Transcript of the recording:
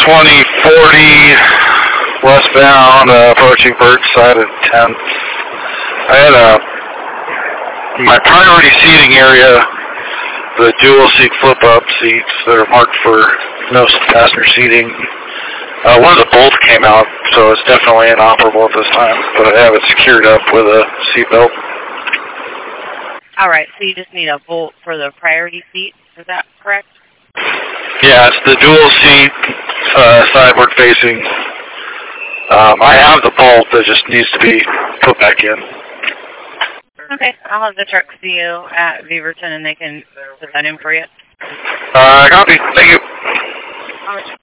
2040 westbound, approaching Burke side of 10th. I had my priority seating area, the dual seat flip-up seats that are marked for no passenger seating. One of the bolts came out, so it's definitely inoperable at this time, but I have it secured up with a seatbelt. Alright, so you just need a bolt for the priority seat, is that correct? Yeah, it's the dual seat, sideward facing. I have the bolt that just needs to be put back in. Okay, I'll have the truck see you at Beaverton and they can put that in for you. Copy. Thank you. All right.